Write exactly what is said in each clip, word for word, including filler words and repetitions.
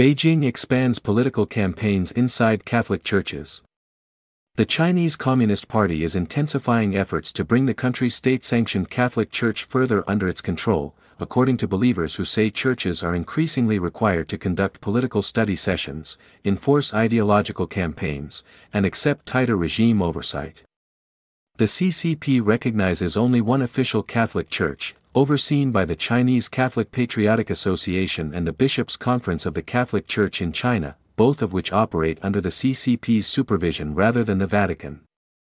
Beijing expands political campaigns inside Catholic churches. The Chinese Communist Party is intensifying efforts to bring the country's state-sanctioned Catholic Church further under its control, according to believers who say churches are increasingly required to conduct political study sessions, enforce ideological campaigns, and accept tighter regime oversight. The C C P recognizes only one official Catholic Church, overseen by the Chinese Catholic Patriotic Association and the Bishops' Conference of the Catholic Church in China, both of which operate under the C C P's supervision rather than the Vatican.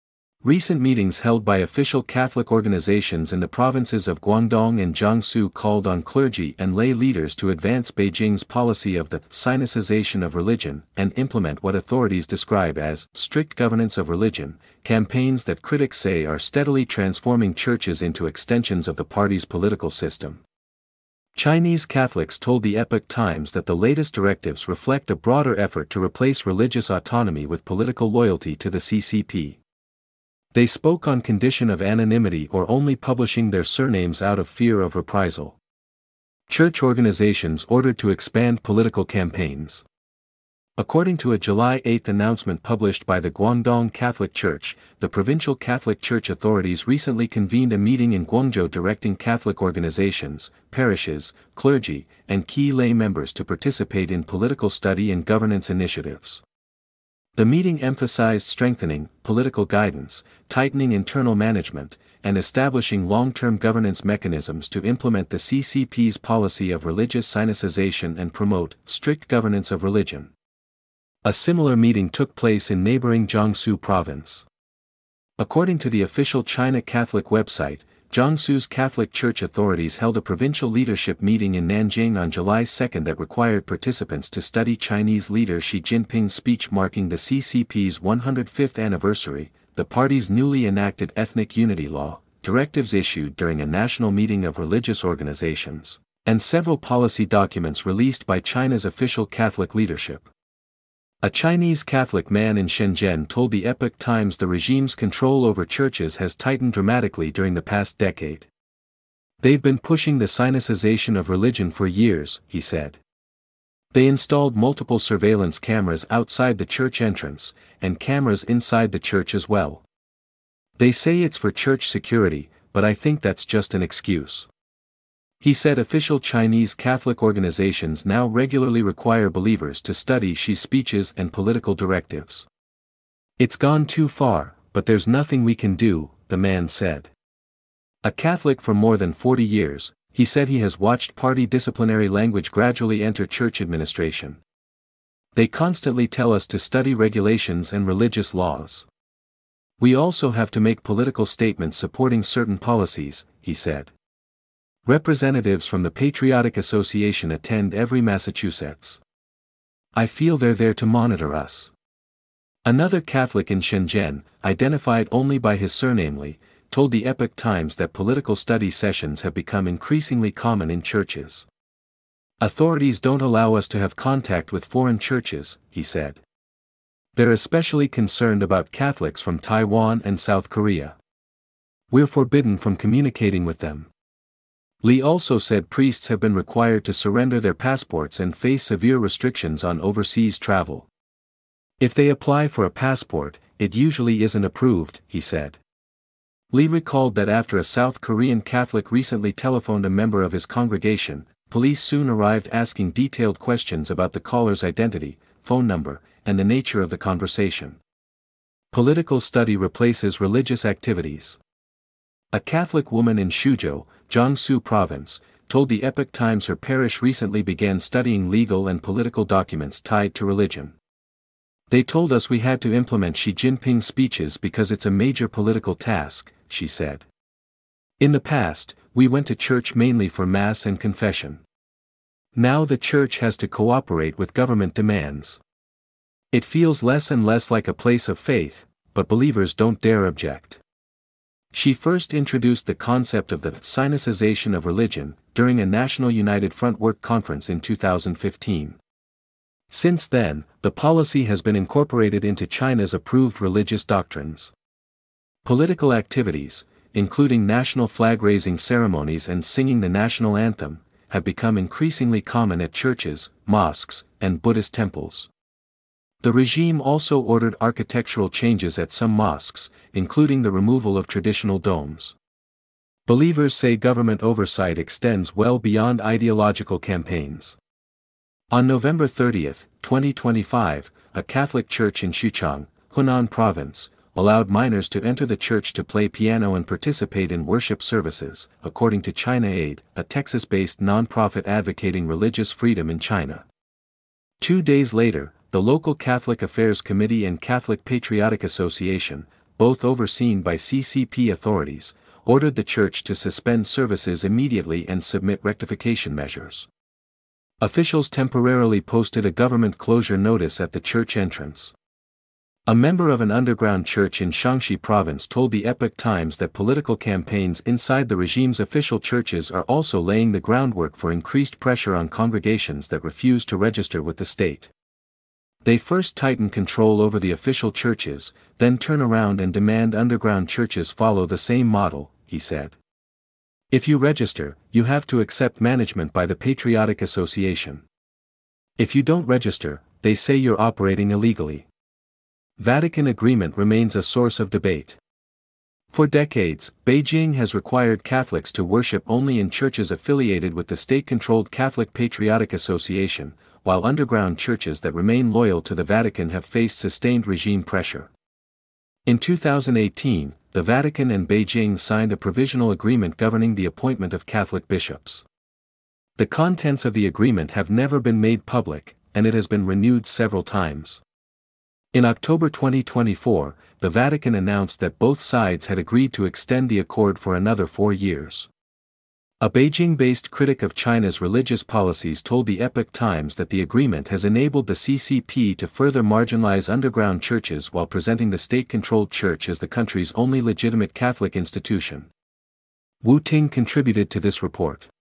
Recent meetings held by official Catholic organizations in the provinces of Guangdong and Jiangsu called on clergy and lay leaders to advance Beijing's policy of the Sinicization of religion and implement what authorities describe as strict governance of religion, campaigns that critics say are steadily transforming churches into extensions of the party's political system. Chinese Catholics told the Epoch Times that the latest directives reflect a broader effort to replace religious autonomy with political loyalty to the C C P. They spoke on condition of anonymity or only publishing their surnames out of fear of reprisal. Church organizations ordered to expand political campaigns. According to a July eighth announcement published by the Guangdong Catholic Church, the provincial Catholic Church authorities recently convened a meeting in Guangzhou directing Catholic organizations, parishes, clergy, and key lay members to participate in political study and governance initiatives. The meeting emphasized strengthening political guidance, tightening internal management, and establishing long-term governance mechanisms to implement the C C P's policy of religious Sinicization and promote strict governance of religion. A similar meeting took place in neighboring Jiangsu province. According to the official China Catholic website, Jiangsu's Catholic Church authorities held a provincial leadership meeting in Nanjing on July second that required participants to study Chinese leader Xi Jinping's speech marking the C C P's one hundred fifth anniversary, the party's newly enacted ethnic unity law, directives issued during a national meeting of religious organizations, and several policy documents released by China's official Catholic leadership. A Chinese Catholic man in Shenzhen told the Epoch Times the regime's control over churches has tightened dramatically during the past decade. They've been pushing the Sinicization of religion for years, he said. They installed multiple surveillance cameras outside the church entrance, and cameras inside the church as well. They say it's for church security, but I think that's just an excuse. He said official Chinese Catholic organizations now regularly require believers to study Xi's speeches and political directives. It's gone too far, but there's nothing we can do, the man said. A Catholic for more than forty years, he said he has watched party disciplinary language gradually enter church administration. They constantly tell us to study regulations and religious laws. We also have to make political statements supporting certain policies, he said. Representatives from the Patriotic Association attend every Massachusetts. I feel they're there to monitor us. Another Catholic in Shenzhen, identified only by his surname Li, told the Epoch Times that political study sessions have become increasingly common in churches. Authorities don't allow us to have contact with foreign churches, he said. They're especially concerned about Catholics from Taiwan and South Korea. We're forbidden from communicating with them. Li also said priests have been required to surrender their passports and face severe restrictions on overseas travel. If they apply for a passport, it usually isn't approved, he said. Li recalled that after a South Korean Catholic recently telephoned a member of his congregation, police soon arrived asking detailed questions about the caller's identity, phone number, and the nature of the conversation. Political study replaces religious activities. A Catholic woman in Suzhou, Jiangsu province, told the Epoch Times her parish recently began studying legal and political documents tied to religion. They told us we had to implement Xi Jinping's speeches because it's a major political task, she said. In the past, we went to church mainly for Mass and confession. Now the church has to cooperate with government demands. It feels less and less like a place of faith, but believers don't dare object. She first introduced the concept of the Sinicization of religion during a National United Front work conference in two thousand fifteen. Since then, the policy has been incorporated into China's approved religious doctrines. Political activities, including national flag-raising ceremonies and singing the national anthem, have become increasingly common at churches, mosques, and Buddhist temples. The regime also ordered architectural changes at some mosques, including the removal of traditional domes. Believers say government oversight extends well beyond ideological campaigns. On November thirtieth, twenty twenty-five, a Catholic church in Xuchang, Hunan Province, allowed minors to enter the church to play piano and participate in worship services, according to China Aid, a Texas-based nonprofit advocating religious freedom in China. Two days later, the local Catholic Affairs Committee and Catholic Patriotic Association, both overseen by C C P authorities, ordered the church to suspend services immediately and submit rectification measures. Officials temporarily posted a government closure notice at the church entrance. A member of an underground church in Shaanxi province told the Epoch Times that political campaigns inside the regime's official churches are also laying the groundwork for increased pressure on congregations that refuse to register with the state. They first tighten control over the official churches, then turn around and demand underground churches follow the same model, he said. If you register, you have to accept management by the Patriotic Association. If you don't register, they say you're operating illegally. Vatican agreement remains a source of debate. For decades, Beijing has required Catholics to worship only in churches affiliated with the state-controlled Catholic Patriotic Association, while underground churches that remain loyal to the Vatican have faced sustained regime pressure. In two thousand eighteen, the Vatican and Beijing signed a provisional agreement governing the appointment of Catholic bishops. The contents of the agreement have never been made public, and it has been renewed several times. In October twenty twenty-four, the Vatican announced that both sides had agreed to extend the accord for another four years. A Beijing-based critic of China's religious policies told the Epoch Times that the agreement has enabled the C C P to further marginalize underground churches while presenting the state-controlled church as the country's only legitimate Catholic institution. Wu Ting contributed to this report.